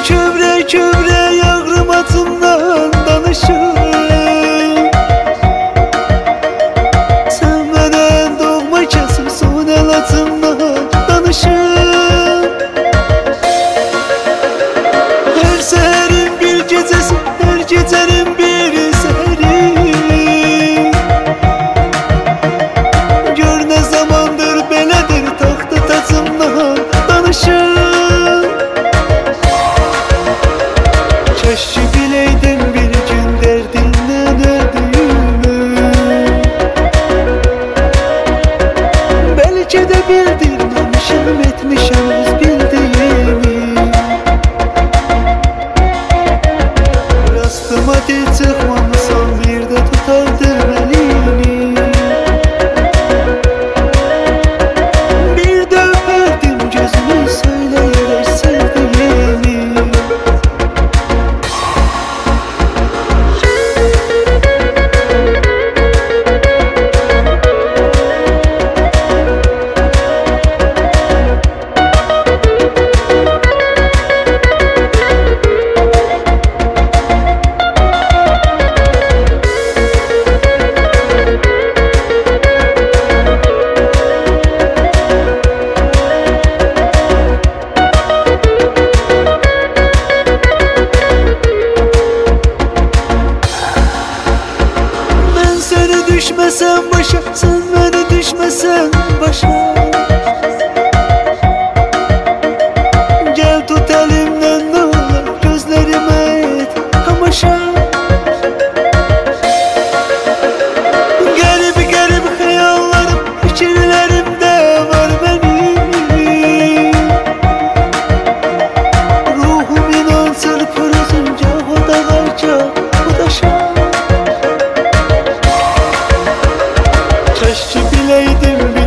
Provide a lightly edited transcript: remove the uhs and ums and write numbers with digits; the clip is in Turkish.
kövrə kövrə yağrım atımdan danışır. Sevmədən doğma kəsib son el atımdan danışır. Hər səhərin bir gecəsi, hər gecənin bir səhəri. Gör nə zamandır belədir, taxta tacımdan danışır. Keşke bileydim bir gün derdinden öldüğümü. Belki de bildirmemişim, etmişim öz bildiğimi. Rastıma dil çıkmamışam, bir de tutardım elini. Bir de öperdim gözünü, söyleyerek sevdiğimi. Düşmesen başa, sen beni düşmesen başa. Gel tut elimden ne olur, gözlerime et tamaşa. Garip garip hayallarım, fikirlerimde var benim. Ruhum inan çırpır uzunca, o da varca, o da şan. Keşke bileydim